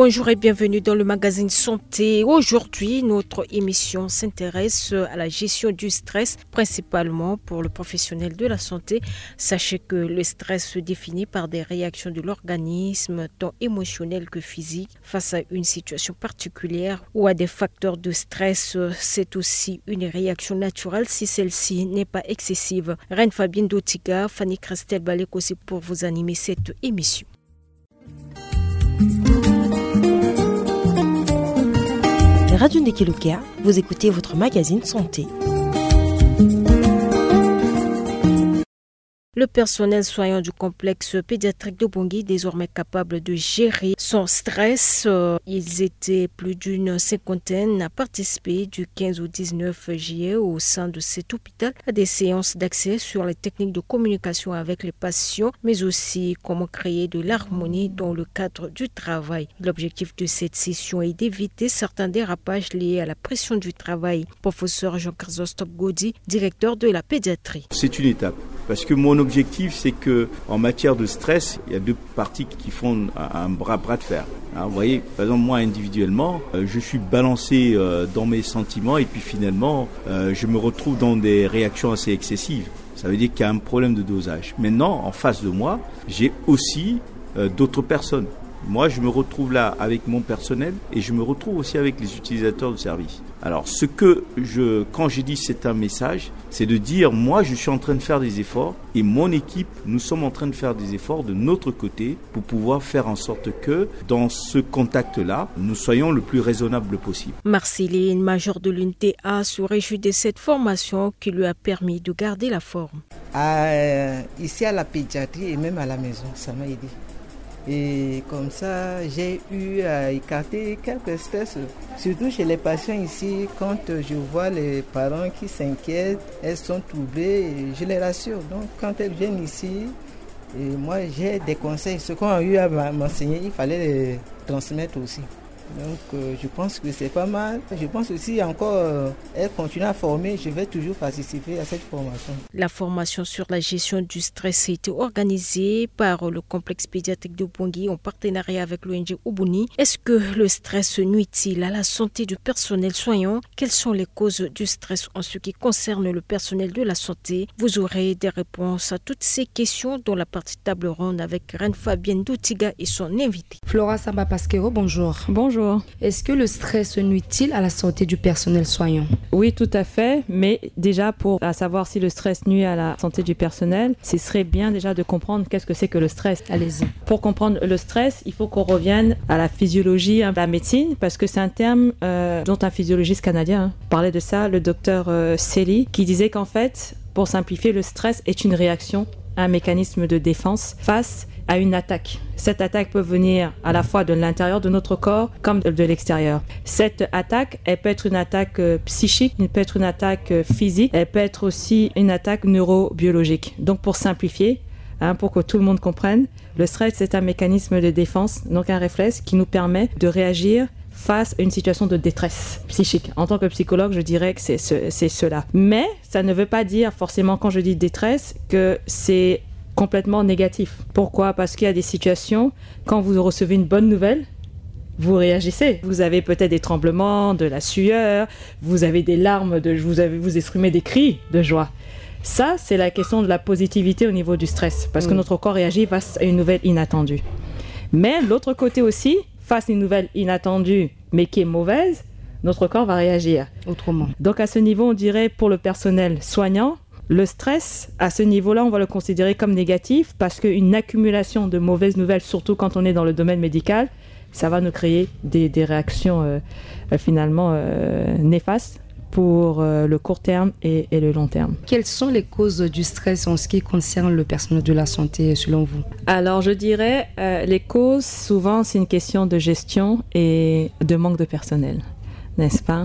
Bonjour et bienvenue dans le magazine Santé. Aujourd'hui, notre émission s'intéresse à la gestion du stress, principalement pour le professionnel de la santé. Sachez que le stress se définit par des réactions de l'organisme, tant émotionnelles que physiques, face à une situation particulière ou à des facteurs de stress. C'est aussi une réaction naturelle si celle-ci n'est pas excessive. Reine Fabienne Dotiga, Fanny Christelle Balek aussi pour vous animer cette émission. Radio Ndekelukia, vous écoutez votre magazine Santé. Le personnel soignant du complexe pédiatrique de Bongui, désormais capable de gérer son stress, ils étaient plus d'une cinquantaine à participer du 15 au 19 juillet au sein de cet hôpital à des séances d'accès sur les techniques de communication avec les patients, mais aussi comment créer de l'harmonie dans le cadre du travail. L'objectif de cette session est d'éviter certains dérapages liés à la pression du travail. Professeur Jean-Chrysostome Gaudi, directeur de la pédiatrie. C'est une étape. Parce que mon objectif, c'est que en matière de stress, il y a deux parties qui font un bras de fer. Vous voyez, par exemple, moi individuellement, je suis balancé dans mes sentiments et puis finalement, je me retrouve dans des réactions assez excessives. Ça veut dire qu'il y a un problème de dosage. Maintenant, en face de moi, j'ai aussi d'autres personnes. Moi, je me retrouve là avec mon personnel et je me retrouve aussi avec les utilisateurs de service. Alors, quand j'ai dit c'est un message, c'est de dire, moi, je suis en train de faire des efforts et mon équipe, nous sommes en train de faire des efforts de notre côté pour pouvoir faire en sorte que, dans ce contact-là, nous soyons le plus raisonnable possible. Marceline, major de l'unité A, se réjouit de cette formation qui lui a permis de garder la forme. Ici à la pédiatrie et même à la maison, ça m'a aidé. Et comme ça, j'ai eu à écarter quelques stress, surtout chez les patients ici. Quand je vois les parents qui s'inquiètent, elles sont troublées, et je les rassure. Donc quand elles viennent ici, et moi j'ai des conseils. Ce qu'on a eu à m'enseigner, il fallait les transmettre aussi. Donc je pense que c'est pas mal. Je pense aussi encore, elle continue à former, je vais toujours participer à cette formation. La formation sur la gestion du stress a été organisée par le complexe pédiatrique de Bongui en partenariat avec l'ONG Ubuni. Est-ce que le stress nuit-il à la santé du personnel soignant? Quelles sont les causes du stress en ce qui concerne le personnel de la santé? Vous aurez des réponses à toutes ces questions dans la partie table ronde avec Reine Fabienne Dotiga et son invité. Flora Samba Pasquero, bonjour. Bonjour. Est-ce que le stress nuit-il à la santé du personnel soignant? Oui, tout à fait. Mais déjà, pour savoir si le stress nuit à la santé du personnel, ce serait bien déjà de comprendre qu'est-ce que c'est que le stress. Allez-y. Pour comprendre le stress, il faut qu'on revienne à la physiologie, à la médecine, parce que c'est un terme dont un physiologiste canadien parlait de ça, le docteur Celi, qui disait qu'en fait, pour simplifier, le stress est une réaction, un mécanisme de défense face à une attaque. Cette attaque peut venir à la fois de l'intérieur de notre corps comme de l'extérieur. Cette attaque, elle peut être une attaque psychique, elle peut être une attaque physique, elle peut être aussi une attaque neurobiologique. Donc pour simplifier, pour que tout le monde comprenne, le stress c'est un mécanisme de défense, donc un réflexe qui nous permet de réagir face à une situation de détresse psychique. En tant que psychologue, je dirais que c'est cela. Mais ça ne veut pas dire forcément, quand je dis détresse, que c'est complètement négatif. Pourquoi? Parce qu'il y a des situations, quand vous recevez une bonne nouvelle, vous réagissez. Vous avez peut-être des tremblements, de la sueur, vous avez des larmes, vous exprimez des cris de joie. Ça, c'est la question de la positivité au niveau du stress, parce que notre corps réagit face à une nouvelle inattendue. Mais l'autre côté aussi, face à une nouvelle inattendue, mais qui est mauvaise, notre corps va réagir autrement. Donc à ce niveau, on dirait pour le personnel soignant, le stress, à ce niveau-là, on va le considérer comme négatif parce qu'une accumulation de mauvaises nouvelles, surtout quand on est dans le domaine médical, ça va nous créer des réactions finalement néfastes pour le court terme et le long terme. Quelles sont les causes du stress en ce qui concerne le personnel de la santé selon vous? Alors je dirais, les causes, souvent c'est une question de gestion et de manque de personnel, n'est-ce pas?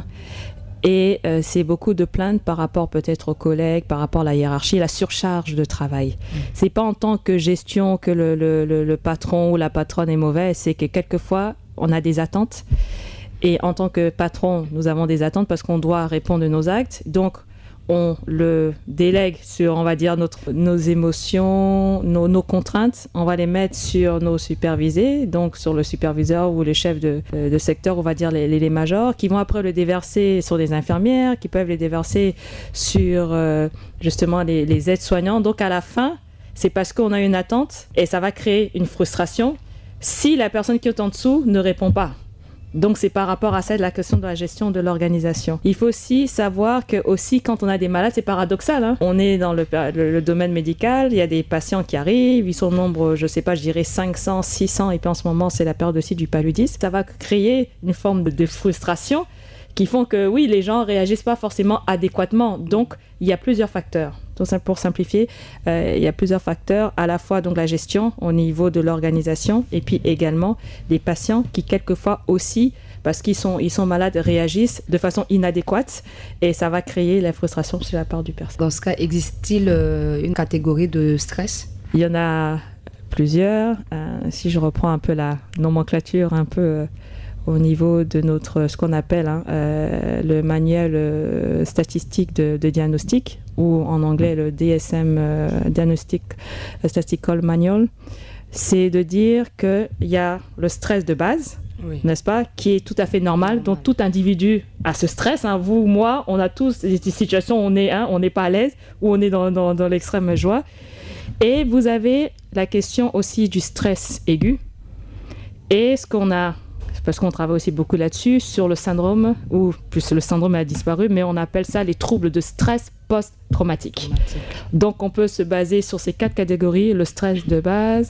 Et c'est beaucoup de plaintes par rapport peut-être aux collègues, par rapport à la hiérarchie, la surcharge de travail. C'est pas en tant que gestion que le patron ou la patronne est mauvais, c'est que quelquefois on a des attentes. Et en tant que patron, nous avons des attentes parce qu'on doit répondre de nos actes. Donc on le délègue sur, on va dire, nos émotions, nos contraintes. On va les mettre sur nos supervisés, donc sur le superviseur ou le chef de secteur, on va dire les majors, qui vont après le déverser sur des infirmières, qui peuvent les déverser sur justement les aides-soignants. Donc à la fin, c'est parce qu'on a une attente et ça va créer une frustration si la personne qui est en dessous ne répond pas. Donc c'est par rapport à ça, de la question de la gestion de l'organisation. Il faut aussi savoir que aussi quand on a des malades, c'est paradoxal, hein. On est dans le domaine médical, il y a des patients qui arrivent, ils sont au nombre, je sais pas, je dirais 500, 600, et puis en ce moment c'est la période aussi du paludisme. Ça va créer une forme de frustration qui font que oui, les gens réagissent pas forcément adéquatement. Donc il y a plusieurs facteurs. Donc, pour simplifier, il y a plusieurs facteurs, à la fois donc la gestion au niveau de l'organisation et puis également les patients qui quelquefois aussi, parce qu'ils sont malades, réagissent de façon inadéquate et ça va créer la frustration chez la part du personnel. Dans ce cas, existe-t-il une catégorie de stress ? Il y en a plusieurs. Si je reprends un peu la nomenclature un peu au niveau de ce qu'on appelle le manuel statistique de diagnostic, ou en anglais le DSM Diagnostic Statistical Manual, c'est de dire qu'il y a le stress de base, oui, n'est-ce pas, qui est tout à fait normal, dont tout individu a ce stress. Vous, moi, on a tous des situations où on n'est pas à l'aise, où on est dans l'extrême joie. Et vous avez la question aussi du stress aigu. Et ce qu'on a, parce qu'on travaille aussi beaucoup là-dessus, sur le syndrome, ou plus le syndrome a disparu, mais on appelle ça les troubles de stress post-traumatique. Donc on peut se baser sur ces 4 catégories, le stress de base,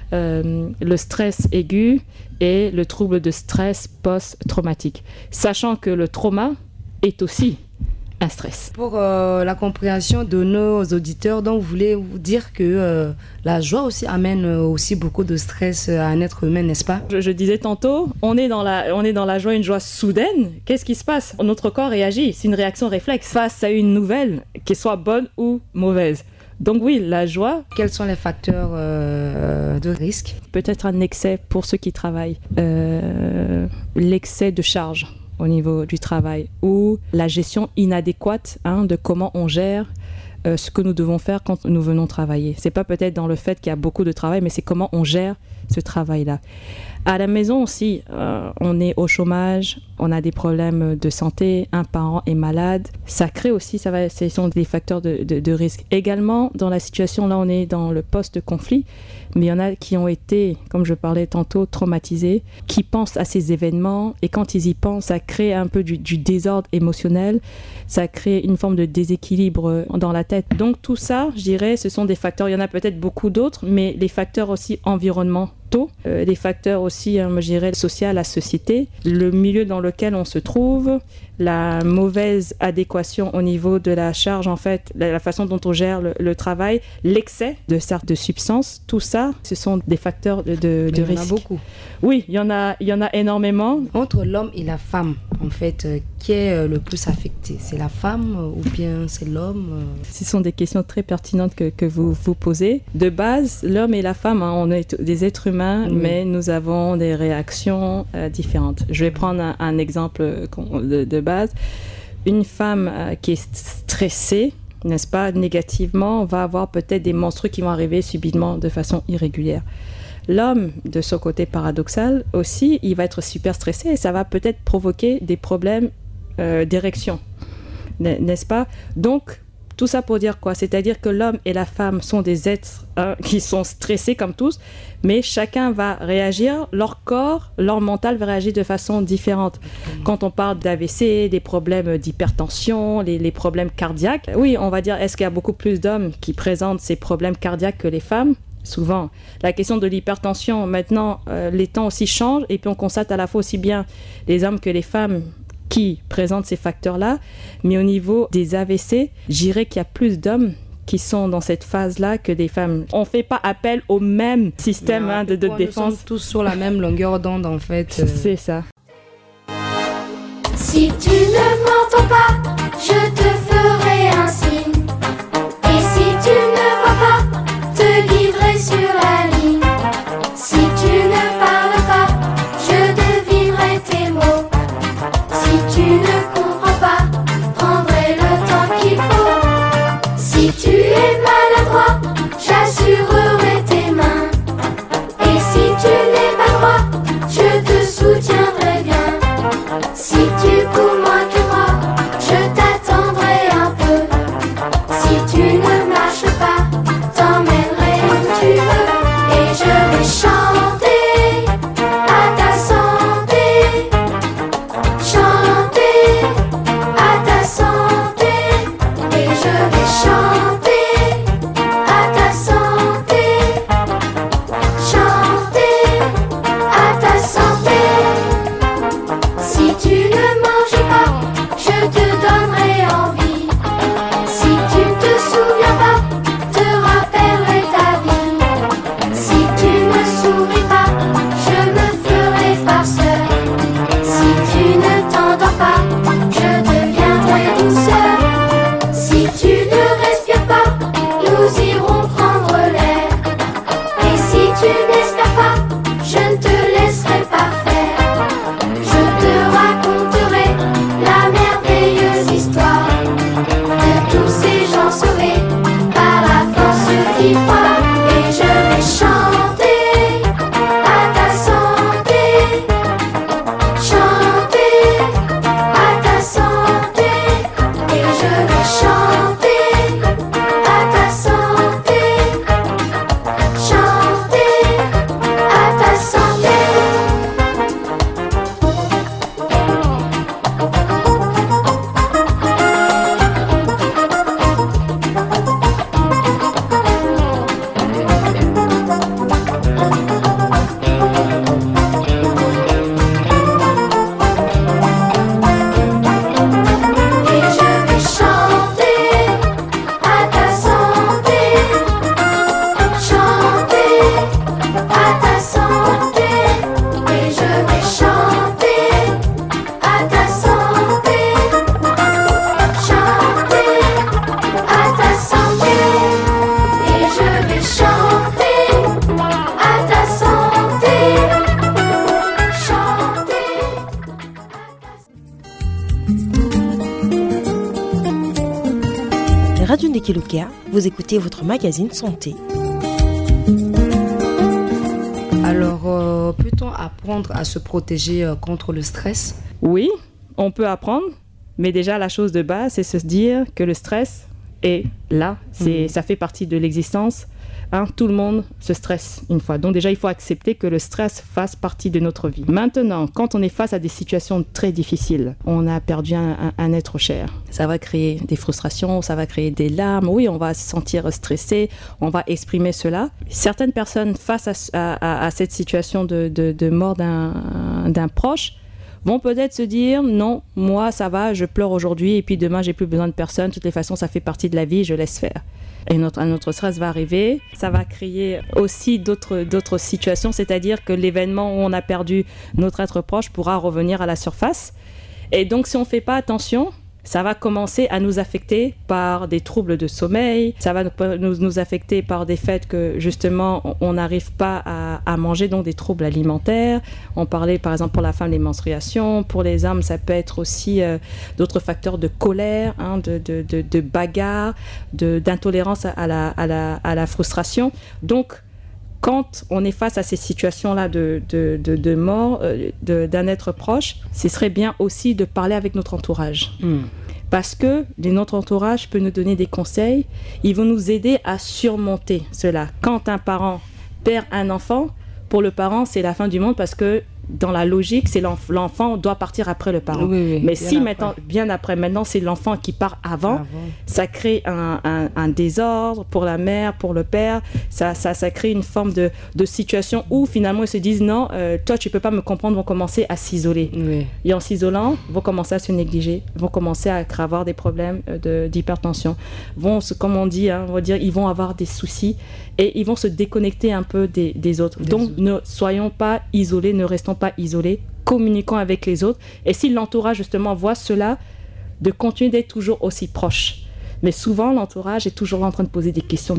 le stress aigu et le trouble de stress post-traumatique. Sachant que le trauma est aussi un stress. Pour la compréhension de nos auditeurs, donc vous voulez vous dire que la joie aussi amène aussi beaucoup de stress à un être humain, n'est-ce pas ? Je disais tantôt, on est dans la joie, une joie soudaine. Qu'est-ce qui se passe ? Notre corps réagit, c'est une réaction réflexe face à une nouvelle, qu'elle soit bonne ou mauvaise. Donc oui, la joie. Quels sont les facteurs de risque ? Peut-être un excès pour ceux qui travaillent, l'excès de charge au niveau du travail, ou la gestion inadéquate de comment on gère ce que nous devons faire quand nous venons travailler. C'est pas peut-être dans le fait qu'il y a beaucoup de travail, mais c'est comment on gère ce travail-là. À la maison aussi, on est au chômage, on a des problèmes de santé, un parent est malade. Ça crée aussi, ce sont des facteurs de risque. Également, dans la situation, là on est dans le post-conflit, mais il y en a qui ont été, comme je parlais tantôt, traumatisés, qui pensent à ces événements, et quand ils y pensent, ça crée un peu du désordre émotionnel, ça crée une forme de déséquilibre dans la tête. Donc tout ça, je dirais, ce sont des facteurs, il y en a peut-être beaucoup d'autres, mais les facteurs aussi environnementaux, les facteurs aussi, je dirais, sociaux, la société, le milieu dans lequel on se trouve, la mauvaise adéquation au niveau de la charge, en fait, la façon dont on gère le travail, l'excès de certaines substances, tout ça, ce sont des facteurs de risque. Il y en a beaucoup. Oui, il y en a énormément. Entre l'homme et la femme, en fait, qui est le plus affecté ? C'est la femme ou bien c'est l'homme ? Ce sont des questions très pertinentes que vous posez. De base, l'homme et la femme, on est des êtres humains, oui, mais nous avons des réactions différentes. Je vais prendre un exemple de base. Une femme qui est stressée, n'est-ce pas, négativement, va avoir peut-être des menstrues qui vont arriver subitement de façon irrégulière. L'homme, de son côté paradoxal aussi, il va être super stressé et ça va peut-être provoquer des problèmes d'érection, n'est-ce pas ? Donc, tout ça pour dire quoi ? C'est-à-dire que l'homme et la femme sont des êtres qui sont stressés comme tous, mais chacun va réagir, leur corps, leur mental va réagir de façon différente. Quand on parle d'AVC, des problèmes d'hypertension, les problèmes cardiaques, oui, on va dire, est-ce qu'il y a beaucoup plus d'hommes qui présentent ces problèmes cardiaques que les femmes ? Souvent. La question de l'hypertension, maintenant, les temps aussi changent et puis on constate à la fois aussi bien les hommes que les femmes qui présentent ces facteurs-là, mais au niveau des AVC, je dirais qu'il y a plus d'hommes qui sont dans cette phase-là que des femmes. On ne fait pas appel au même système de défense. Nous sommes tous sur la même longueur d'onde, en fait. C'est ça. Si tu ne m'entends pas, je te ferai un signe. Et si tu ne vois pas, te guiderai sur la ligne. Si tu ne parles pas, je devinerai tes mots. Si tu ne comprends pas, prendrai le temps qu'il faut. ne manges pas, je te donnerai envie. Si tu ne te souviens pas, te rappellerai ta vie. Si tu ne souris pas, je me ferai farceur. Si tu ne t'endors pas, je deviendrai douceur. Si tu ne respires pas, nous irons prendre l'air. Et si tu n'espères pas, je ne te laisserai pas faire. Je te raconterai la merveilleuse histoire de tous ces gens sauvés par la force d'y croire. Et je vais chanter à ta santé, chanter à ta santé. Et je vais chanter à ta santé, chanter à ta santé. Et je vais chanter à ta santé, chanter à ta santé. Et je vais chanter à ta santé, chanter à ta santé. Et je vais chanter à ta santé, chanter. Radio Ndekelukea, vous écoutez votre magazine santé. Alors, peut-on apprendre à se protéger contre le stress? Oui, on peut apprendre, mais déjà la chose de base, c'est se dire que le stress est là, ça fait partie de l'existence. Tout le monde se stresse une fois. Donc déjà, il faut accepter que le stress fasse partie de notre vie. Maintenant, quand on est face à des situations très difficiles, on a perdu un être cher. Ça va créer des frustrations, ça va créer des larmes. Oui, on va se sentir stressé, on va exprimer cela. Certaines personnes, face à cette situation de mort d'un proche, vont peut-être se dire non, moi ça va, je pleure aujourd'hui et puis demain j'ai plus besoin de personne. De toutes les façons, ça fait partie de la vie, je laisse faire. Et un autre stress va arriver. Ça va créer aussi d'autres situations, c'est-à-dire que l'événement où on a perdu notre être proche pourra revenir à la surface. Et donc, si on ne fait pas attention, ça va commencer à nous affecter par des troubles de sommeil, ça va nous affecter par des faits que justement on n'arrive pas à manger, donc des troubles alimentaires. On parlait par exemple pour la femme des menstruations, pour les hommes ça peut être aussi d'autres facteurs de colère, de bagarre, d'intolérance à la frustration. Donc quand on est face à ces situations-là de mort d'un être proche, ce serait bien aussi de parler avec notre entourage. Parce que notre entourage peut nous donner des conseils, ils vont nous aider à surmonter cela. Quand un parent perd un enfant, pour le parent, c'est la fin du monde parce que dans la logique, c'est l'enfant doit partir après le parent. Oui, mais si bien après, maintenant c'est l'enfant qui part avant. Ça crée un désordre pour la mère, pour le père. Ça crée une forme de situation où finalement ils se disent non, toi tu peux pas me comprendre, vont commencer à s'isoler. Oui. Et en s'isolant, vont commencer à se négliger, vont commencer à avoir des problèmes d'hypertension. Comme on dit, on va dire, ils vont avoir des soucis et ils vont se déconnecter un peu des autres. Donc ne soyons pas isolés, ne restons pas isolés, communiquons avec les autres. Et si l'entourage justement voit cela, de continuer d'être toujours aussi proche. Mais souvent l'entourage est toujours en train de poser des questions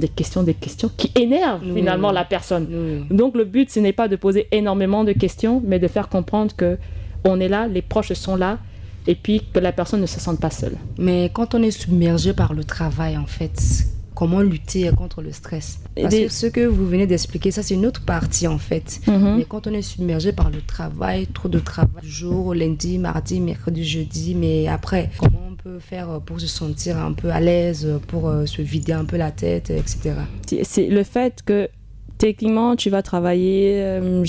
qui énervent finalement la personne. Donc le but ce n'est pas de poser énormément de questions, mais de faire comprendre que on est là, les proches sont là, et puis que la personne ne se sente pas seule. Mais quand on est submergé par le travail en fait, comment lutter contre le stress? Parce que ce que vous venez d'expliquer, ça c'est une autre partie en fait. Mais quand on est submergé par le travail, trop de travail, jour, lundi, mardi, mercredi, jeudi, mais après, comment on peut faire pour se sentir un peu à l'aise, pour se vider un peu la tête, etc. C'est le fait que techniquement, tu vas travailler,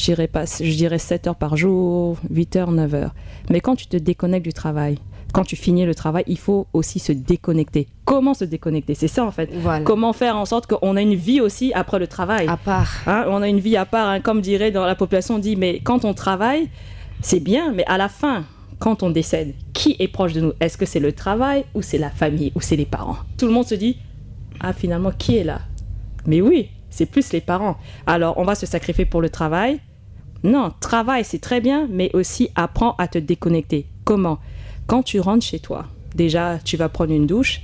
je dirais 7 heures par jour, 8 heures, 9 heures. Mais quand tu te déconnectes du travail, quand tu finis le travail, il faut aussi se déconnecter. Comment se déconnecter? C'est ça en fait. Voilà. Comment faire en sorte qu'on a une vie aussi après le travail? À part. On a une vie à part, comme dirait dans la population, on dit, mais quand on travaille, c'est bien, mais à la fin, quand on décède, qui est proche de nous? Est-ce que c'est le travail ou c'est la famille ou c'est les parents? Tout le monde se dit, ah finalement, qui est là? Mais oui, c'est plus les parents. Alors, on va se sacrifier pour le travail? Non, travail, c'est très bien, mais aussi apprends à te déconnecter. Comment? Quand tu rentres chez toi, déjà, tu vas prendre une douche,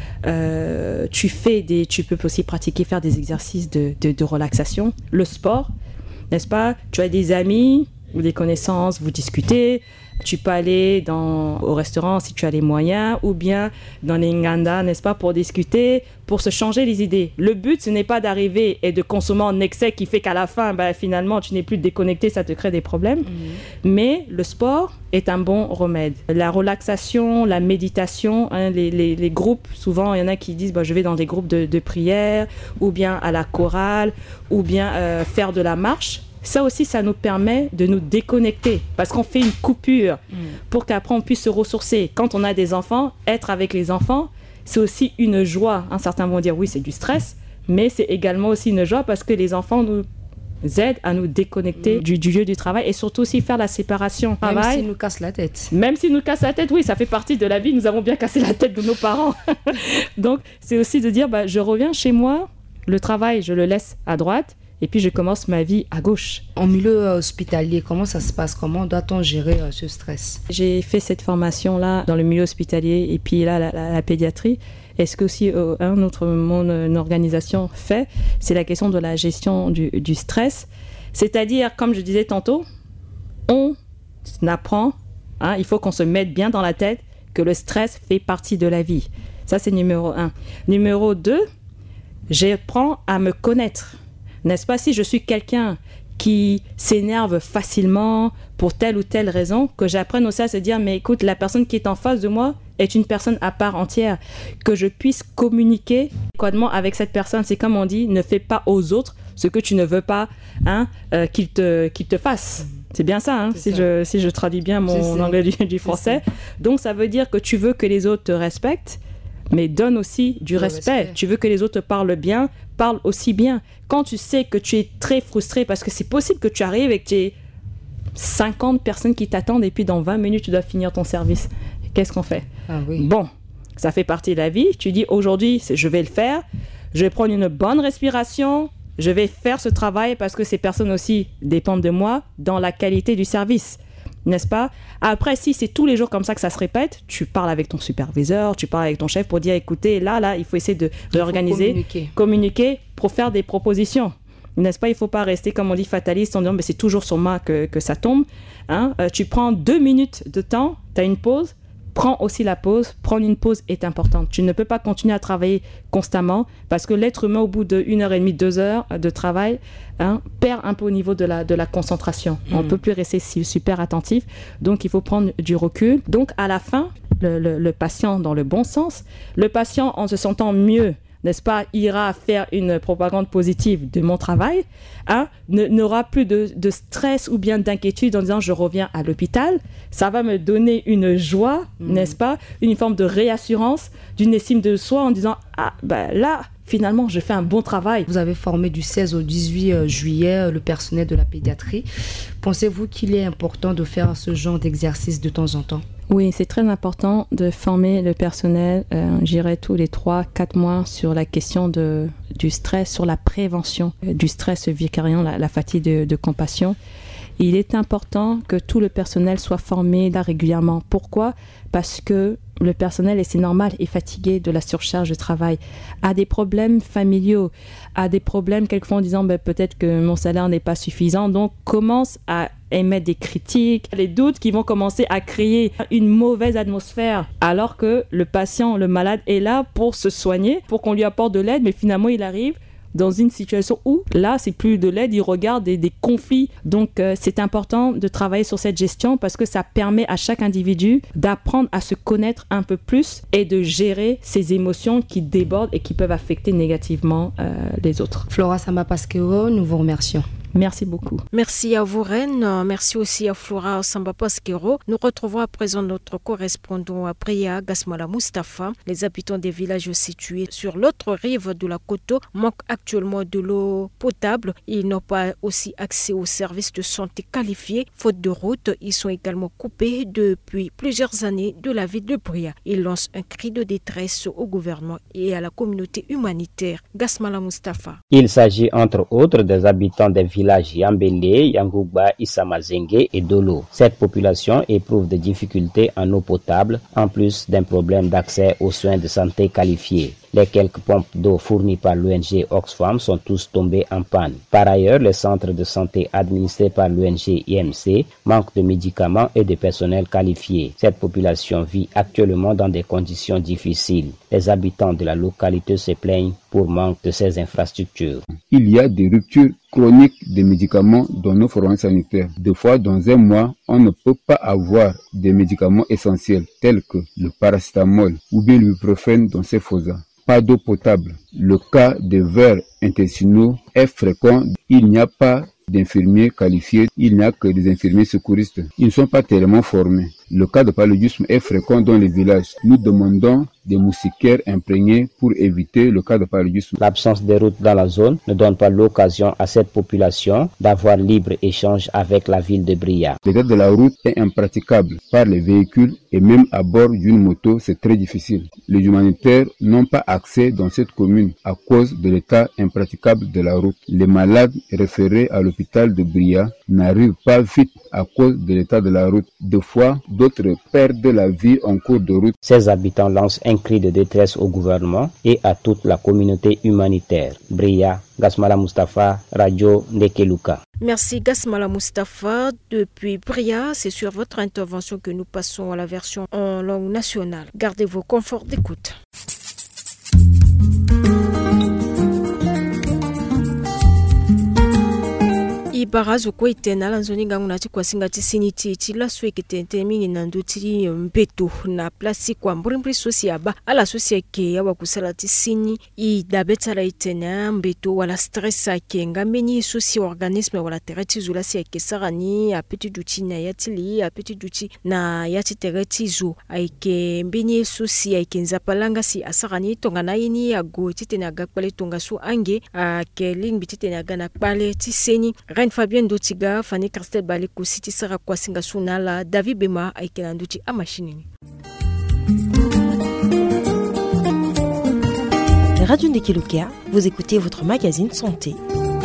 tu peux aussi faire des exercices de relaxation, le sport, n'est-ce pas? Tu as des amis ou des connaissances, vous discutez. Tu peux aller au restaurant si tu as les moyens, ou bien dans les nganda, n'est-ce pas, pour discuter, pour se changer les idées. Le but, ce n'est pas d'arriver et de consommer en excès qui fait qu'à la fin, finalement, tu n'es plus déconnecté, ça te crée des problèmes. Mais le sport est un bon remède. La relaxation, la méditation, les groupes, souvent, il y en a qui disent je vais dans des groupes de prière, ou bien à la chorale, ou bien faire de la marche. Ça aussi, ça nous permet de nous déconnecter parce qu'on fait une coupure pour qu'après on puisse se ressourcer. Quand on a des enfants, être avec les enfants, c'est aussi une joie. Certains vont dire oui, c'est du stress, mais c'est également aussi une joie parce que les enfants nous aident à nous déconnecter du lieu du travail et surtout aussi faire la séparation. Même s'ils nous cassent la tête. Même s'ils nous cassent la tête, oui, ça fait partie de la vie. Nous avons bien cassé la tête de nos parents. Donc, c'est aussi de dire je reviens chez moi, le travail, je le laisse à droite. Et puis, je commence ma vie à gauche. En milieu hospitalier, comment ça se passe? Comment doit-on gérer ce stress? J'ai fait cette formation-là dans le milieu hospitalier et puis là, la pédiatrie. Et ce que aussi mon organisation fait, c'est la question de la gestion du stress. C'est-à-dire, comme je disais tantôt, on apprend, il faut qu'on se mette bien dans la tête que le stress fait partie de la vie. Ça, c'est numéro 1. Numéro 2, j'apprends à me connaître. N'est-ce pas? Si je suis quelqu'un qui s'énerve facilement pour telle ou telle raison, que j'apprenne aussi à se dire, mais écoute, la personne qui est en face de moi est une personne à part entière, que je puisse communiquer adéquatement avec cette personne. C'est comme on dit, ne fais pas aux autres ce que tu ne veux pas qu'ils te fassent. C'est bien ça, si je traduis bien mon anglais du français. Donc, ça veut dire que tu veux que les autres te respectent, mais donne aussi du respect. Tu veux que les autres te parlent bien, parle aussi bien. Quand tu sais que tu es très frustré, parce que c'est possible que tu arrives et que tu aies 50 personnes qui t'attendent et puis dans 20 minutes, tu dois finir ton service. Qu'est-ce qu'on fait? Bon, ça fait partie de la vie. Tu dis aujourd'hui, je vais le faire. Je vais prendre une bonne respiration. Je vais faire ce travail parce que ces personnes aussi dépendent de moi dans la qualité du service. N'est-ce pas? Après, si c'est tous les jours comme ça que ça se répète, tu parles avec ton superviseur, tu parles avec ton chef pour dire, écoutez, là, il faut essayer de réorganiser, communiquer pour faire des propositions. N'est-ce pas? Il ne faut pas rester, comme on dit, fataliste en disant, c'est toujours sur moi que ça tombe. Tu prends 2 minutes de temps, tu as une pause, prends aussi la pause. Prendre une pause est importante. Tu ne peux pas continuer à travailler constamment parce que l'être humain, au bout de 1h30, 2 heures de travail, perd un peu au niveau de la concentration. On ne peut plus rester super attentif. Donc, il faut prendre du recul. Donc, à la fin, le patient, dans le bon sens, le patient, en se sentant mieux, n'est-ce pas, ira faire une propagande positive de mon travail, n'aura plus de stress ou bien d'inquiétude en disant je reviens à l'hôpital. Ça va me donner une joie, n'est-ce pas, une forme de réassurance, d'une estime de soi en disant là, finalement, je fais un bon travail. Vous avez formé du 16 au 18 juillet le personnel de la pédiatrie. Pensez-vous qu'il est important de faire ce genre d'exercice de temps en temps? Oui, c'est très important de former le personnel, j'irai tous les 3-4 mois sur la question du stress, sur la prévention du stress vicariant, la fatigue de compassion. Il est important que tout le personnel soit formé là régulièrement. Pourquoi? Parce que le personnel, et c'est normal, est fatigué de la surcharge de travail, a des problèmes familiaux, a des problèmes quelquefois en disant peut-être que mon salaire n'est pas suffisant, donc commence à émettre des critiques, les doutes qui vont commencer à créer une mauvaise atmosphère, alors que le patient, le malade est là pour se soigner, pour qu'on lui apporte de l'aide, mais finalement il arrive dans une situation où, là, c'est plus de l'aide, il regarde des conflits. Donc, c'est important de travailler sur cette gestion parce que ça permet à chaque individu d'apprendre à se connaître un peu plus et de gérer ses émotions qui débordent et qui peuvent affecter négativement les autres. Flora Samba Pasquero, nous vous remercions. Merci beaucoup. Merci à vous, Reine. Merci aussi à Flora Samba-Pasquero. Nous retrouvons à présent notre correspondant à Bria, Gasmala Mustafa. Les habitants des villages situés sur l'autre rive de la Koto manquent actuellement de l'eau potable. Ils n'ont pas aussi accès aux services de santé qualifiés. Faute de route, ils sont également coupés depuis plusieurs années de la ville de Bria. Ils lancent un cri de détresse au gouvernement et à la communauté humanitaire. Gasmala Mustafa. Il s'agit entre autres des habitants des villages Yambele, Yangouba, Issamazenge et Dolo. Cette population éprouve des difficultés en eau potable, en plus d'un problème d'accès aux soins de santé qualifiés. Les quelques pompes d'eau fournies par l'ONG Oxfam sont tous tombées en panne. Par ailleurs, les centres de santé administrés par l'ONG IMC manquent de médicaments et de personnel qualifié. Cette population vit actuellement dans des conditions difficiles. Les habitants de la localité se plaignent pour manque de ces infrastructures. Il y a des ruptures chroniques de médicaments dans nos forages sanitaires. Des fois, dans un mois, on ne peut pas avoir des médicaments essentiels tels que le paracétamol ou bien l'ibuprofène dans ces fossés. Pas d'eau potable. Le cas des vers intestinaux est fréquent. Il n'y a pas d'infirmiers qualifiés, il n'y a que des infirmiers secouristes. Ils ne sont pas tellement formés. Le cas de paludisme est fréquent dans les villages. Nous demandons des moustiquaires imprégnés pour éviter le cas de paludisme. L'absence de routes dans la zone ne donne pas l'occasion à cette population d'avoir libre échange avec la ville de Bria. L'état de la route est impraticable par les véhicules et même à bord d'une moto, c'est très difficile. Les humanitaires n'ont pas accès dans cette commune à cause de l'état impraticable de la route. Les malades référés à l'hôpital de Bria n'arrivent pas vite à cause de l'état de la route. Deux fois, d'autres perdent la vie en cours de route. Ces habitants lancent un cri de détresse au gouvernement et à toute la communauté humanitaire. Bria, Gasmala Mustafa, Radio Ndekeluka. Merci Gasmala Mustafa. Depuis Bria, c'est sur votre intervention que nous passons à la version en langue nationale. Gardez vos conforts d'écoute. Barazo ko itena lanzoni ngangu na kwa singa tisini ti la swe kitente mingi na ndoti mpeto na plasi kwa mbrimbre sociaba ala societe ya wakusala tisini I dabeta la itena mbeto wala stress ake ngameni soci organisme wala tereti zula si ake sarani a petit duti na yatili a petit duti na yati tereti zu ake mbeni soci ake nzapalanga si asarani tonga na yini ya go titena gakpale tonga su ange ake ling bititena gana kpale tiseni Fabien Dotiga, Fanny Castel Baliko, City Sara Kwasinga Sunala, David Bema, Aikelanduti à machine. Radio Ndekeluka, vous écoutez votre magazine Santé.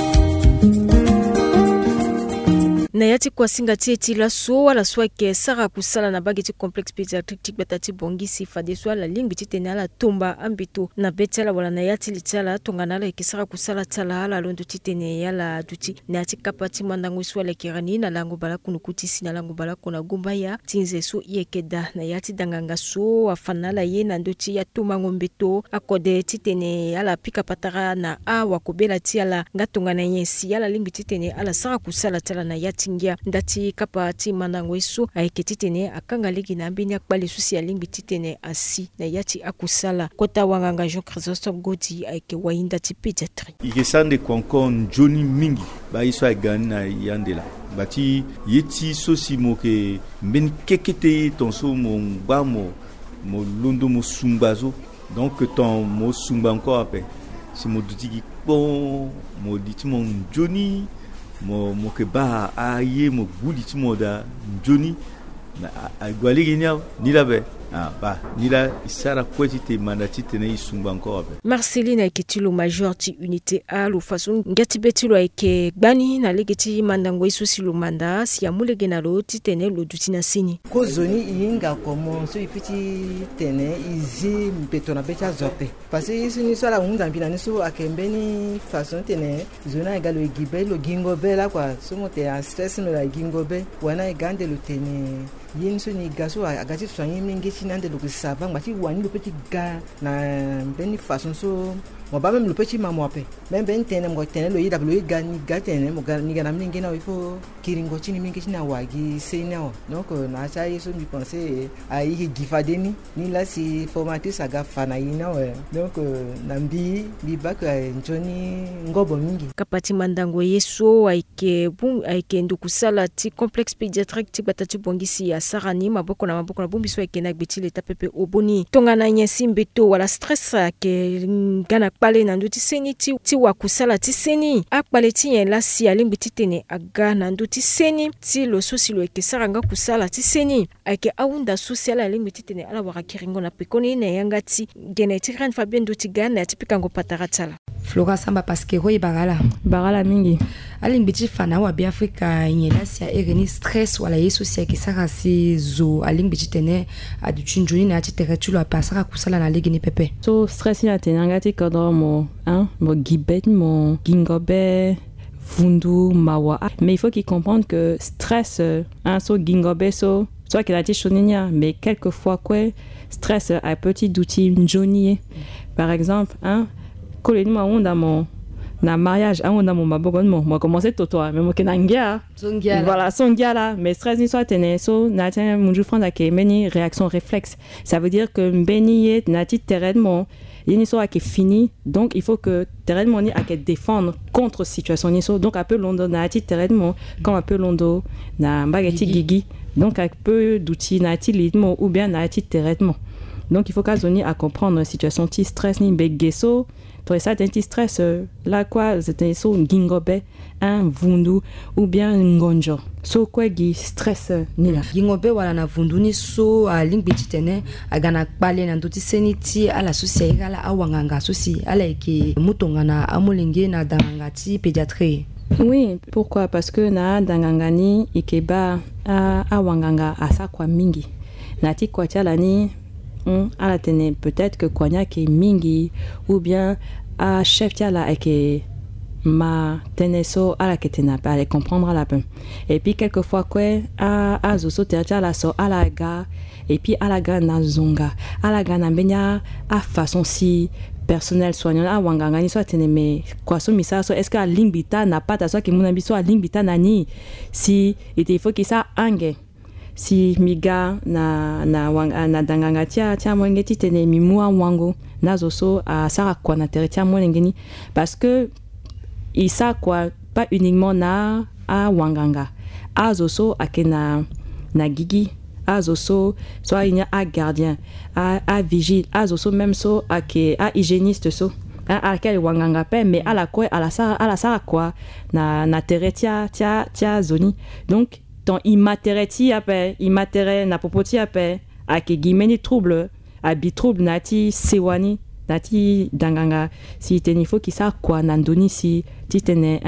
Nayati kwa singa tieti la so wala swa ke sara kusala na bageti complexe pédiatrique batati bongisi fade swa la ligne bitite na la tomba ambito na betela wala nayati litala tongana la ke sara kusala tala la londo titene ya la duti nayati kapati mandango swa le kirani na lango bala kunukuti sina lango bala kuna gumba ya tinze so yekeda nayati danganga so afana la ye na ndoti ya tuma ngombeto akode titene ya la pika patara na a wakobela ti ala ngatongana yensi ya la ligne bitite ala sara kusala tala na yati ngia ndati kapati mandango isu aiketitene akanga ligi na mbini akbali susi ya limbi titene asi na yati akusala kota wanganga Jean Chrysostome Godi aike wainda ti pédiatrie ikesande konkon Johnny mingi ba iso agani na yandela bati yeti sosi moke mbeni kekete tonso mo ngamo mo londo mo sumbazo donc ton mo sumba encore après si mo dutigi bon mo diti mon Johnny mo ke ba aye mo gudi ti mo da Johnny na agwali ginya ni labe ba ni la isara kweti te mandati te na isumba encore abe Marceline ekitilo major ti unité A lo façon ngati betilo eke gbani na legeti mandango isusi lo manda si amulege na lo ti tene lo duti na sini ko zoni inga komo so ipiti tene izi mpeto na becha zope parce que isini so la ngunda mbina ni so akembeni façon tene zona egalo egibe lo gingobe la kwa so mote a stress no la gingobe wana egande lo tene yin so ni gaso agati soigner mingi sinande lo kusaba ngati wani lo petit ga na beni façon so Moi ba même le petit maman après. Même ben tene mo tene lo yida lo gani gatene mo gani gana mingi na il faut kiringo chini mingi china wagi senior. Donc na ça ils sont mi penser à y gifadeni ni là si formatrice aga fana ina ouais. Donc nambi biba ka njoni ngobo mingi. Kapati mandango yeso aike ndukusala ti complexe pédiatrique ti batati bongisi ya sarani maboko na bumbiso aike na gbeti leta pepe oboni tongana nyesi mbeto wala stress ke gana kpale na nduti seni ti wakusala ti seni akpale ti yen la si alimbi ti tene aga na nduti seni ti lo sosi lo eke saranga kusala ti seni aike awunda social alimbi ti tene ala waka kiringo na pekoni na yanga ti gene ti gran fabien nduti gana ti pikango pataratsala Flora Samba paske roi bagala mingi alimbi ti fana wa bi Afrika nyela si a ereni stress wala yeso si ke sara si zo alimbi ti tene adu chinjuni na ti teretulo apasara kusala na legi ni pepe so stress ya tenanga ti kodro mo gibet mo gingobe fundu mawa mais il faut qu'ils comprennent que stress so gingobe so soit qu'il a été choninia mais quelquefois quoi stress a petit outil njoni par exemple koleni ma onda mo na mariage onda mo mabogon mo commencer toto mais mo kenangia voilà songia là mais stress ni soit tene so na tene munju franda ke meni réaction réflexe ça veut dire que mbeni na ti teredmo yini so a ke fini donc il faut que teredmo ni a ke défendre contre situation ni so donc un peu londo na ti teredmo comme un peu londo na mbageti gigi donc un peu d'outils na ti litmo ou bien na ti teredmo donc il faut qu'azoni à comprendre situation ti stress ni begeso pour ça t'es stress là quoi c'était so gingobe vundu ou bien ngonjo so quoi gi stress ni la gingobe wala na vundu ni so lingbi titene agana kpale na ndoti seniti ala sosia ala awanganga sosi ala eke mutonga na amolenge na danganga ti pédiatrie. Oui, pourquoi? Parce que na dangangani ikeba awanganga asa kwa mingi na ti kwa chalani à la tene peut-être que konya ke mingi ou bien à chef tia la ke ma teneso à la ketena pas les comprendre à la peine et puis quelquefois quoi à zoso tia la so à la ga et puis à la ga na zonga à la ga na benya à façon si personnel soignant à wanganga ni soit tene mais quoi so misa so est-ce que limbita n'a pas ta so que mon ambition à limbita nani si il faut qu'il ça ange si miga na danganga tia mwengeti tene mimua wango nazo so a sara kwa na teritia mwengeni parce que isa kwa pas uniquement na a wanganga azo so akena na gigi azo so soit il y a gardien a vigile azo so même so a hygiéniste so à laquelle wanganga pe mais à la quoi à la sara quoi na teritia tia zoni donc ton immatériti ape immatéré na popoti ape ake gimeni trouble abi trouble nati sewani nati danganga si tenifo ki sa kwa nandoni si titene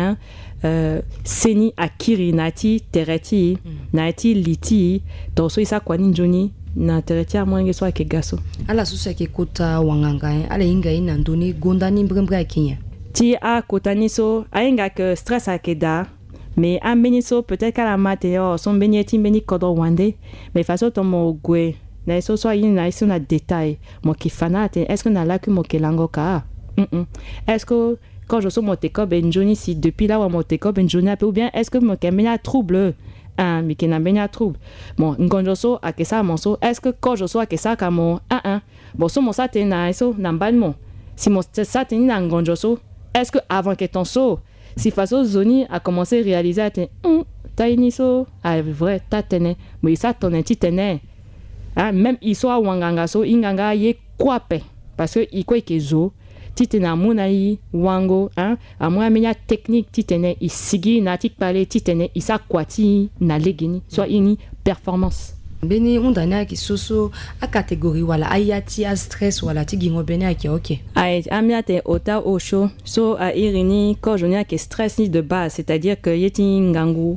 seni akiri nati tereti nati liti toso isa kwa ninjoni na tereti amwenge so ake gaso ala susu ake kota wanganga ala inga ina ndoni gondani mbrembre akinya ti a kota niso ainga que stress ake da mais un beniso peut-être qu'à la matin son benyeti beni kodro wande mais façon ton mo gwe na so so yin na so na détail mo ki fanate est-ce que na la que mo kelango ka est-ce que quand je suis monté comme benjoni si depuis là mo monté comme benjoni ou bien est-ce que mo kemena trouble mais qui n'a benya trouble bon ngonjo so akesa mon so est-ce que quand je sois akesa ka mo bon so mo sa te na so na banmo si mo sa te ni na ngonjo so est-ce que avant que ton so si façon zoni a commencé à réaliser tainiso vrai tatene mais ça ton titene même il soit wanganga so inganga ye kwape parce que il quoi que zo titena munai wango à moi menya technique titene isigi na tikpale titene isa kwati na legini soit ini performance beni undana ki soso a catégorie wala ayati a stress wala tigingo beni a ki OK ay amiate ota osho so a irini ko jonia ke stress ni de base c'est-à-dire que yeti ngangu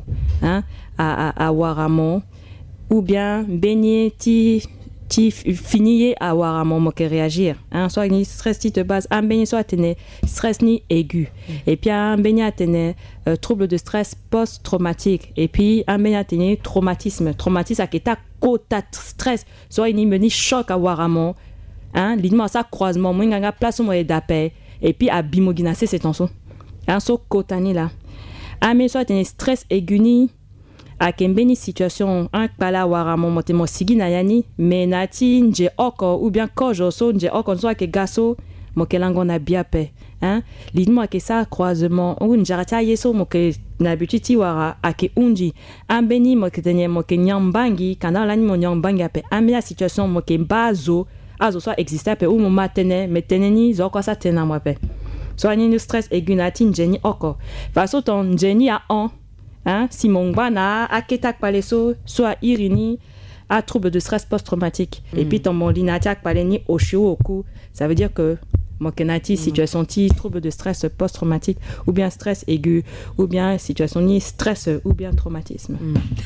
a waramo ou bien beni ti finier à waramo mo ke réagir soit ni stress ti de base un beni soit tene stress ni aigu et puis un beni atene trouble de stress post-traumatique et puis un beni atene traumatisme aketa kota stress soit ni meni choc à waramo lidma ça croisement mo nganga place mo e dape et puis à bimoginase c'est ton so un so kotani là a mais soit un stress aigu a kembeni situation un pala wara mo sigi na yani mais nati nje oko ou bien kojo so nje oko so ke gaso mo kelango na biape hein lidmo ke ça croisement ou njarata yeso mo ke na bititi wara ake unji ambeni mo ke tenye mo ke nyambangi kana la ni mo nyambangi ape amia situation mo ke bazo azo soit exister pe ou mo matene meteneni zo ko sa tena mo pe so ani stress aigu nati njeni oko faso ton njeni a on hein si mon bana aketak paleso soit irini à trouble de stress post-traumatique et puis ton mon linatiak paleni oku ça veut dire que mon kenati situation ti trouble de stress post-traumatique ou bien stress aigu ou bien situation ni stress ou bien traumatisme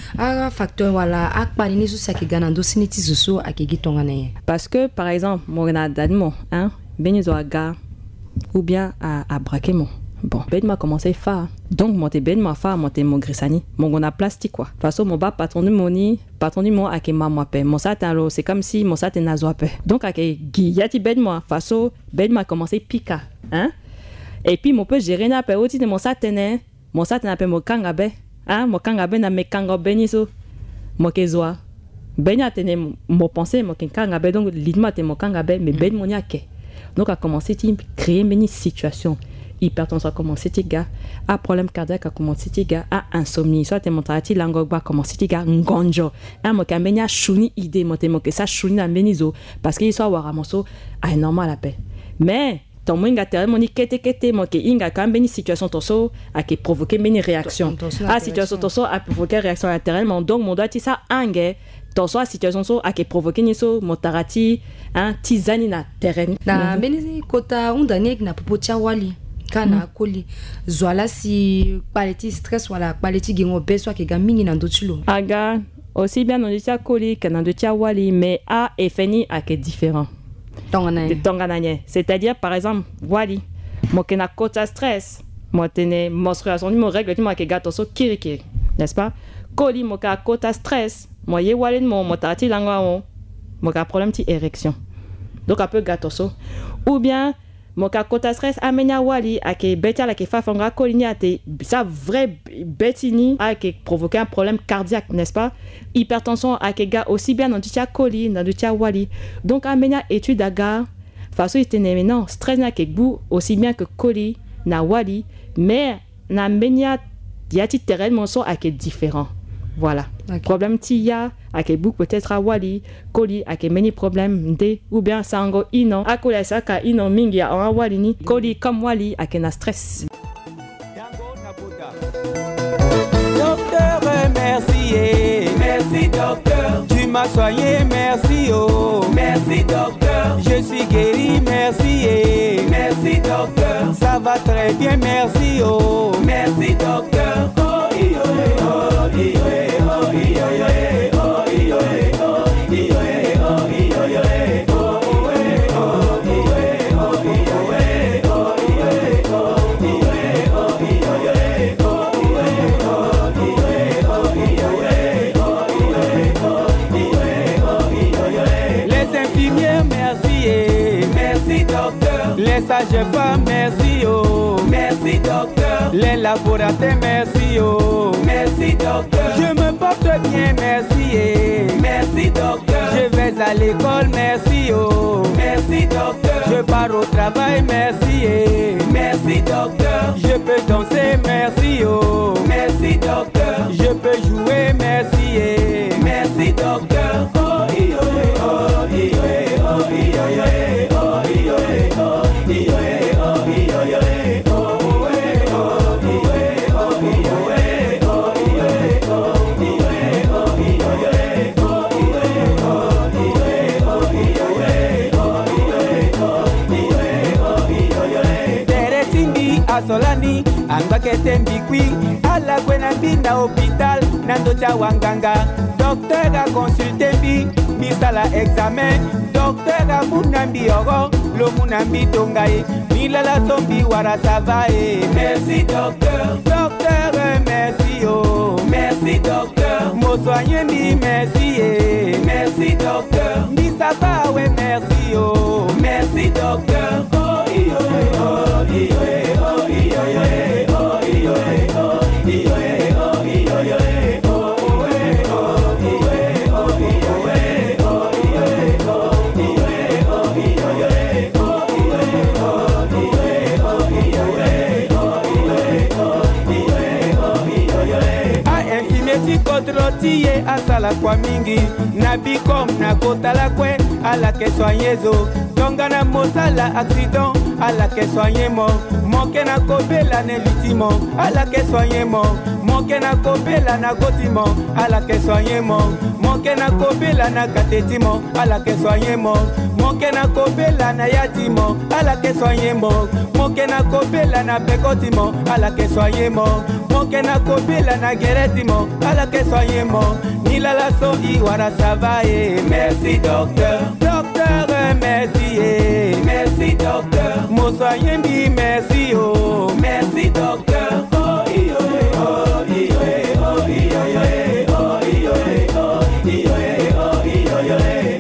facteur voilà ak paleni so saki ganando siniti zuso akegi tongane parce que par exemple mon nadadmo hein benizo aga ou bien à braquer mon bon ben m'a commencé fa donc monter ben m'a fa monter mon grisani mon on a plastique quoi façon mon bas patron du mon ake mama pe mon satalo c'est comme si mon saté nazo pe donc ake giyati ben moi façon ben m'a commencé pika hein et puis mon peut gérer na pe oti de mon satene pe mon kangabe hein mon kangabe na me kango beniso mon kezoa ben ya tene mon pensée mon kangabe donc lidma te mon kangabe mais ben mon yake donc a commencé à créer une situation hypertension a commencé à problème cardiaque a commencé à insomnie soit te montrati langogba commencé à ngonjo un mo kamenya shuni idée mo que ça shuni na benizo parce que soit waramoso a normal la paix mais ton moinga terre moni kete mo que inga kambeni situation toso a qui provoquer une réaction situation toso a provoquer réaction naturellement donc mon doit ça ange dans soit situation so a qui provoquer niso motarati un tizani na terrain na beni kota undani na popotia wali kana koli zwala si paleti stress wala paleti gengo beso ke gamingi na ndotulo aga aussi bien on dit koli kana de tia wali mais a et fini a que différent tongana c'est-à-dire par exemple wali mo kena kota stress mo tene menstruation ni mo règle ni mo ke gato so kiriki n'est-ce pas koli mo ka kota stress mo ye wali mo tati langwa mo ka problème ti érection donc un peu gato so ou bien mon kota stress amenya wali ake betia la ke fa fanga koliniate ça vrai betini ake provoquer un problème cardiaque n'est-ce pas hypertension ake ga aussi bien dans du tia coli dans du tia wali donc amenya étude aga façon itene non stress na ke bu aussi bien que coli na wali mais na menya yati terrain mon so ake différent voilà okay. Problème tia ake book peut-être à wali koli ake many problème de ou bien sango ino akola saka ino mingi ya en wali ni koli comme wali ake na stress docteur merci docteur tu m'as soigné merci oh merci docteur je suis guéri merci docteur ça va très bien merci oh merci docteur oh iyo oh iyo oh iyo oh iyo oh iyo oh iyo les infirmières merci docteur les sages-femmes merci oh merci docteur les laboratoires merci oh merci docteur je me porte bien merci docteur je vais à l'école merci oh merci docteur je pars au travail merci docteur je peux danser merci oh merci docteur je peux jouer merci docteur oh iyo oh iyo oh iyo oh iyo oh iyo oh Solani angakete mbikwi ala kwena ndinda hôpital nando cha wanganga docteur a consulté mbi misala examen docteur a munambi ogo lo munambi tongai milala sombi wara savae merci docteur merci oh merci docteur mo soigné mbi merci docteur mbi savae merci oh merci docteur oh iyo oh asala kwa mingi na bikom na kotala kwe ala ke soignezo tonga na mosala accident ala ke soignemo moke na kobela ne vitimo ala ke soignemo moke na kobela na gotimo ala ke soignemo moke na kobela na katetimo ala ke soignemo moke na kobela na yatimo ala ke soignemo moke na kobela na pekotimo ala ke soignemo moke na kobela na geretimo ala ke soignemo nila la so iwara savaye merci docteur docteur merci merci docteur mo soigne merci oh merci docteur oh iyo oh iyo oh iyo oh iyo oh iyo oh iyo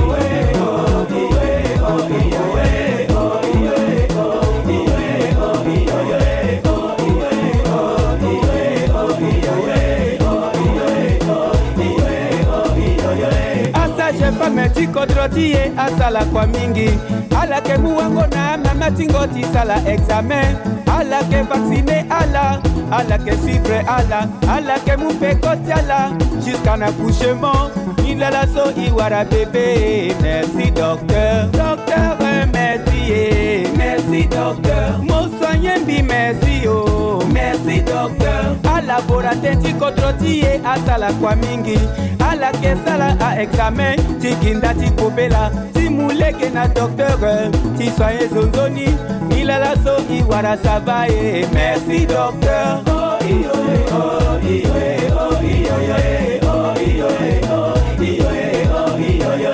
Meti kodrotie asala kwa mingi ala ke muwango na mama tingoti sala examen ala ke vacciner ala ke suivre ala ke mupekoti ala jusqu'à l'accouchement il a la so iwara bébé merci docteur docteur merci merci docteur mo soigne bi merci oh merci docteur ala boratenti kodrotie asala kwa mingi ala ke sala a examen tikinda tikobela timuleke na docteur ti soye zonzoni ilala so iwara savaye merci docteur oh iyo oh iyo oh iyo oh iyo oh iyo oh iyo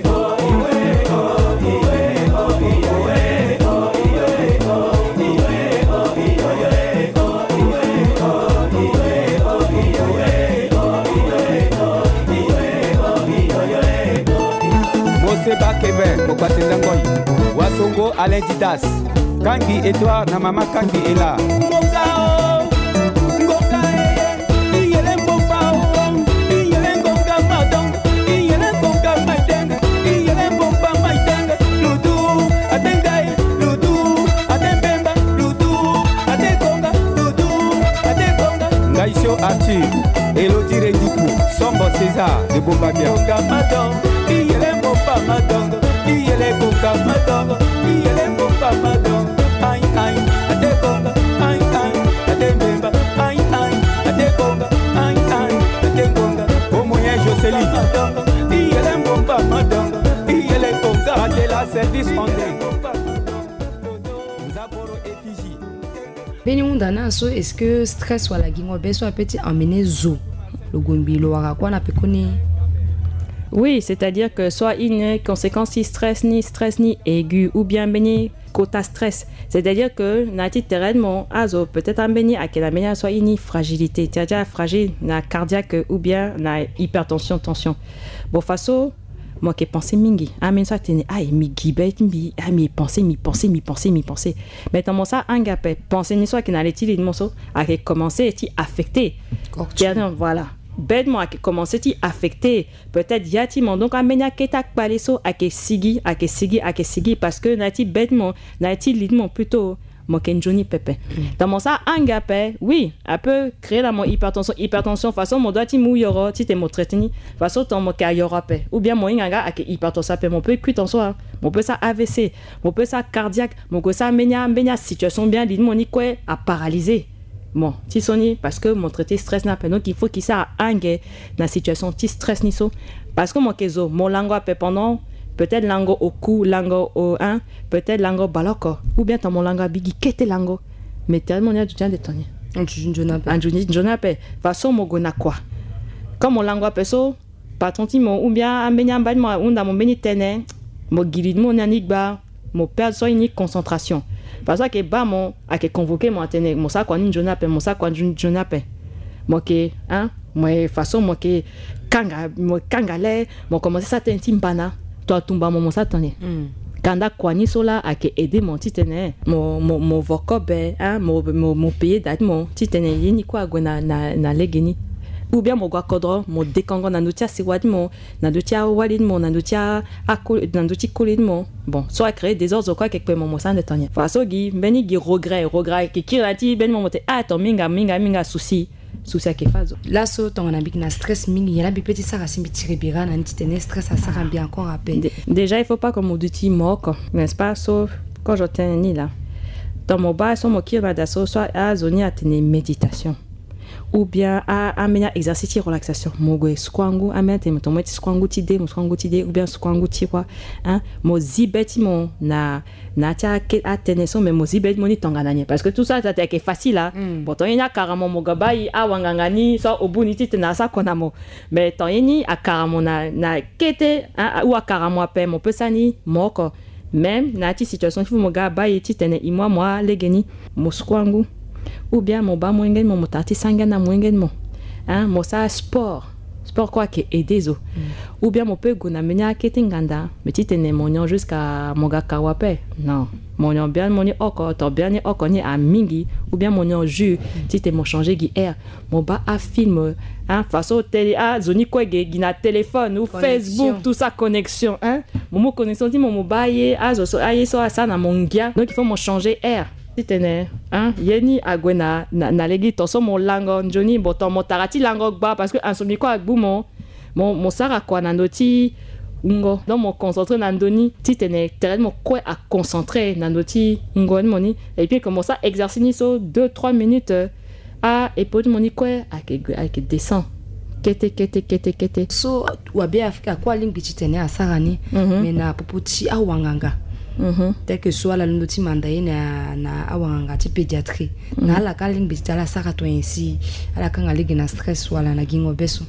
Seba Kevin, Mokwatenda Ngoy, Wasongo Alain Didas, Kangi Edouard na mama Kangi est là. Ngokao, Ngokae, Iyele Ngokao, Iyele Ngoka Madong, Iyele Ngoka Maiteng, Iyele Ngoka Maiteng, Ludu, Atengai, Ludu, Atembemba, Ludu, Atekonga, Ludu, Atekonga. Ngaisho Arthur, Elodie Rendikou, Sombo César de Bombabia. Ngoka Madong, Iyele Ngoka Madong, Iyele Ngoka Madong, Iyele Ngoka Madong. Ai ai, Atekonga, ai ai, Atembemba, ai ai, Atekonga, ai ai, Atekonga. Omoyen Jocelyne Madong, Iyele Ngoka Madong, Iyele Ngoka Adela Service Monday. Zaboro Effigie. Beni undana so est-ce que stress wala gingo beso apeti amener zo le gombilo waka kwa na pekoni. Oui, c'est-à-dire que soit une conséquence si stress ni aigu ou bien béni quota stress. C'est-à-dire que nati terrellement azo peut-être un béni à quelle manière soit une fragilité, c'est-à-dire fragile na cardiaque ou bien na hypertension tension. Bon façon moi qui pensais mingi amen ça tene ai mi gibet mi a mi penser mais tant ça engapé penser ni soit qui n'allait il mon so a commencer et affecté voilà bêtement a commencé à affecter peut-être yatimon donc amenya ketak paleso a que sigi parce que nati bêtement nati lidement plutôt mon kenjoni pepe dans ça engapé oui elle peut créer la mon hypertension façon mon doit ti mouyoro ti te mo traiteni façon ton mo kayoro pe ou bien mon inganga a que hypertension pe mon peut cuit en soi mon peut ça AVC mon peut ça cardiaque mon que ça menya situation bien lidement ni quoi à paralyser. Bon, si soni parce que mon traité stress n'a pas donc il faut qu'il ça angue dans situation ti stress ni so parce que mon kezo mon langue pe pendant peut-être langue au cou langue au un peut-être langue baloko ou bien ton mon langue bigi kete langue mais tellement il y a du temps de tonner anjuni façon mo gona quoi comme mon langue pe so patron ti mon ou bien amenya mbad mo unda mon beni tene mo girid mon anigba mo perdre so une concentration parce que ba mon a que convoquer mon atene mon ça quoi ni jonape mon ça quoi jonape moi que hein moi façon moi que kangale moi commencer ça timbana toi tumba mon ça tane kanda quoi ni sola a que aider mon titene mon vocabulaire hein mon pays date mon titene ni quoi na legeni ou bien mon kodro mon dékango na notia siwadi mon na notia walid mon na notia akol na notia kolid mon bon soit créer des ordres quoi quelque moment ça de tanya façon gi beni gi regret qui rati ben mon monter attends minga souci souci ke fazo là so tongana bik na stress mingi yala bi petit sara simbi tiribira na ntitene stress à sara bien encore à peine. Déjà il faut pas comme outil moko, n'est-ce pas, sauf quand je t'ai ni là dans mon bas so mo kira da so soit à zoni à tenir méditation ou bien à mener exercice relaxation mogo skwangu amete motometi skwangu tide ou bien skwangu tiwa hein mo zibeti mon na tia ke ateneso mais mo zibeti moni tongana parce que tout ça c'est que facile là pourtant il y a carrément mo gabai a wangangani so obuniti tena sa konamo mais tant yini a carrément na kete ou a carrément pe mon pesani moko même na ti situation il faut mo gabai ti tene moi legeni mo skwangu ou bien mon bas moingen mon tati sangana moingen mon hein mon ça sport quoi que aider zo ou bien mon peut gona menya ketinganda mais tu tenais mon jusqu'à mon gakawape non mon bien mon oko to bien oko ni a mingi ou bien mon jus tu t'es mon changer gi air mon bas a film hein façon télé a zoni quoi gina téléphone ou connexion. Facebook tout ça connexion hein mon connexion dit mon baye a zo aye so ça na mon gars donc il faut mon changer air titene hein yeni agwena na legi toso mon lango njoni boto mo tarati lango gba parce que insomni ko agbu mon sara kwa na noti ngo donc mon concentré na ndoni titene tellement quoi à concentrer na noti ngo moni et puis comment ça exercice so 2-3 minutes à et pour moni quoi avec descend kete so wabe Afrika kwa lingi titene asarani mais na popoti awanganga tel que soit la noti mandaye na awanga ti pédiatrie na la kaling bitala saka to ainsi ala kanga ligi na stress wala na gingo beso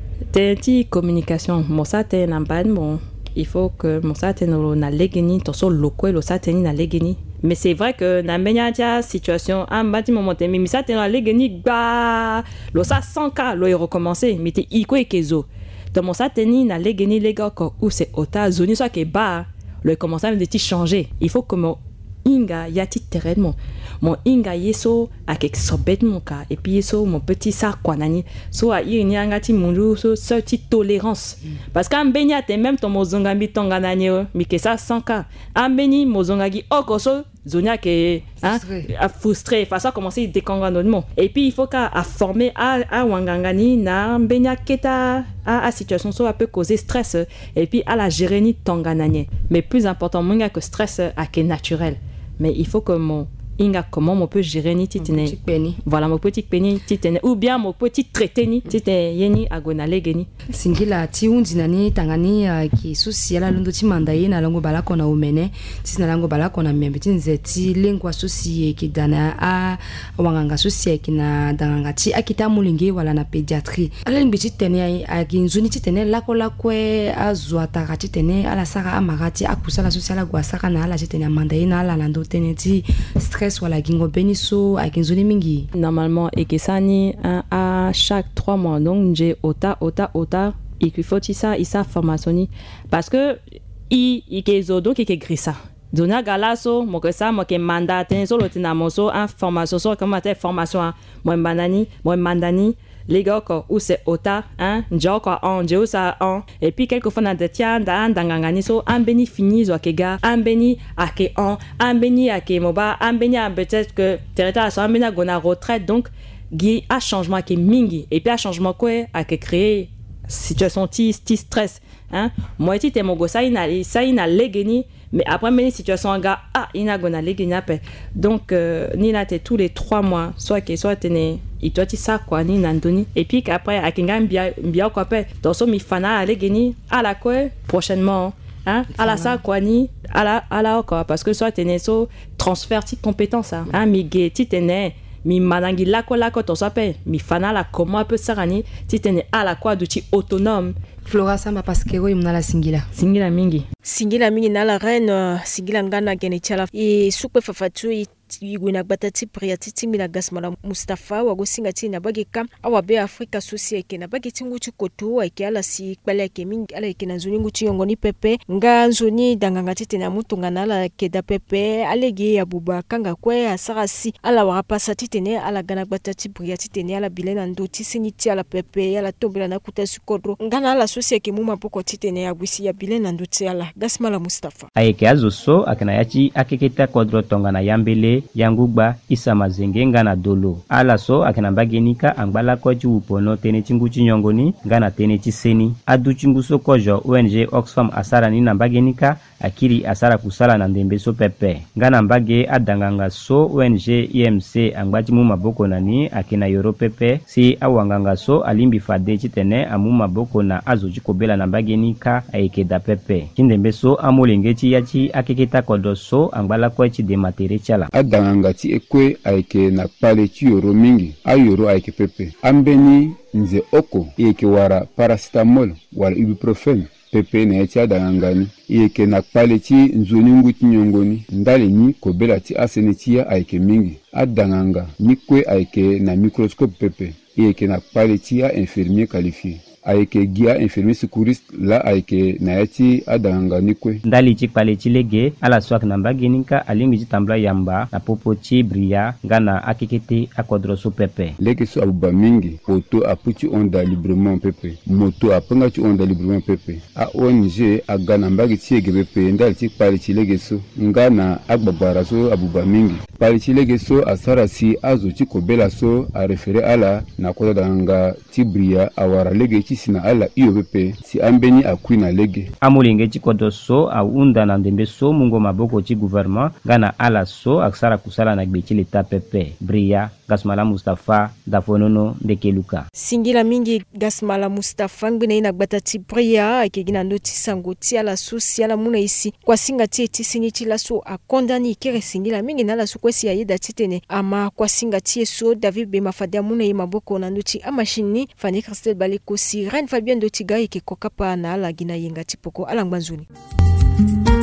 tenti communication mo sa te na ban bon il faut que mo sa te no na legeni to so lokwe lo sa te ni na legeni mais c'est vrai que na menya tia situation en bati moment mais ça te na legeni ba lo sa 100 cas lo recommencer mais te iko ekezo to mo sa te ni na legeni lega ko ou c'est ota zoni so ke ba le commencer à me dire changer il faut que mon inga yati terreno mon inga yeso a quelque sobet mon cas et puis yeso mon petit ça quoi nani so a il nyanga ti mundu so cette tolérance parce qu'en benya te même ton mozonga mi tonga nani mi que ça 100 cas en beni mozonga gi okoso zonia que hein a frustré face à commencer déconga notre et puis il faut qu'à former à wangangani na benya keta à situation so peut causer stress et puis à la gérer ni tonga nani mais plus important moins que stress à que naturel mais il faut que mon inga comment on peut gérer ni titene voilà mon petit penny titene ou bien mon petit traité ni titene yeni agona legeni singila ti undinani tangani ki sociala lundo ti mandaye na lango bala kona umene ti na lango bala kona membe ti nzeti lengua socie ki dana a wanganga socie ki na danganga ti akita mulingi wala na pédiatrie ala limbi ti tene a ginzuni ti tene la kwe azwa ta ti tene ala sara amagati akusala sociala gwa sara na ala ti tene mandaye na ala lando tene ti stress wala gingo beniso a ginzuni mingi normalement et que ça ni à chaque 3 mois donc j'ai ota et qu'il faut ça formation parce que il kezo donc il grissa dona galaso mo que ça mo que mandate solo tina moso information so comment ta formation mo mandani les gars où c'est ota hein njoko on je ça on et puis quelquefois na detia ndangangani so ambeni fini zo kega ambeni ake on ambeni ake moba ambeni peut-être que territoire so ambeni gona retraite donc gi a changement qui mingi et puis a changement quoi a créer situation ti stress hein moi ti te mogo ça ina legeni mais après mais situation ga ina gona legeni après donc ni na te tous les 3 mois soit tene il doit dire ça quoi ni nandoni et puis qu'après a kinga mbia quoi pe donc so mi fana legeni à la quoi prochainement hein à la ça quoi ni à la quoi parce que soit tene so transfert ti compétence hein mi ge ti tene mi manangi lako to sape mi fana la comment peut sarani ti tene à la quoi du ti autonome Flora Samba parce que oui mna la singila mingi na la reine singila ngana gene chala e supe fafatu igwina batati priati timila gasmala Mustafa wa gosinga tina bagika awabe Afrika sosie ke na bagiti nguchi kotu ake ala si kwale ke mingi ala ke nanzuni nguchi yongoni pepe nga nzuni danganga tete mutunga na ala ke da pepe alege ya buba kanga kwe asarasi ala warapasa titene ala gana batati priati tene ala bilena ndoti siniti ala pepe ala tombela na kutasu kodro ngana ala sosie ke muma poko titene ya gwisi ya bilena ndoti ala gasmala Mustafa ayeke azo so akena yachi akeketa kodro tonga na yambele ONG Yangugba Isa Mazenge ngana dolo. Ala so akina bagenika angbala koji upono tene chingu chinyongoni ngana tene chiseni. Adu chingu so kojo ONG Oxfam asara ni nambagenika akiri asara kusala na ndembe so pepe. Ngana mbage adanganga so ONG IMC angbaji mu maboko nani akina yoro pepe si awanganga so alimbi fade chitene amu maboko na azoji kobela na bagenika aikeda pepe. Chindembe so amolenge chi yachi akeketa kodo so angbala kwa chi de matere chala. Adanganga chi ekwe aike na pale chi yoro mingi ayoro aike pepe. Ambeni nze oko ike wara paracetamol wala ibuprofen pepe na echa dangangani ike na pale chi nzoni nguti nyongoni ndale ni kobela chi asene chia aike mingi adanganga nikwe aike na microscope pepe ike na pale chia infirmier qualifié aike gia infirmier secouriste la aike na yachi adanganga nikwe ndali chi pale chi lege ala swak namba geninka alingi tambla yamba na popo chi bria ngana akekete akodro so pepe lege so abuba mingi poto apuchi onda librement pepe moto apanga chi onda librement pepe a ONG agana mbagi chi ege pepe ndali chi pale chi lege so ngana agbabara so abuba mingi pale chi lege so asara si azo chi kobela so a refere ala na koda danga chi bria awara lege chi sina ala iyo pepe si ambeni akui na lege amulenge chikodo so aunda na ndembe so mungo maboko chi gouvernement ngana ala so aksara kusala na gbechi leta pepe bria Gasmala Mustafa dafonono ndekeluka singila mingi Gasmala Mustafa ngina ina gbatati bria akegina noti sangoti ala social muna isi kwa singa ti sinyi ti laso akondani kere singila mingi na laso kwesi ayeda titene ama kwa singa ti so David be mafada muna yi maboko na noti amashini Fanny Christelle Baleko si Reine Fabien Dotiga ke kokapa na ala gina yenga tipoko ala ngbanzuni.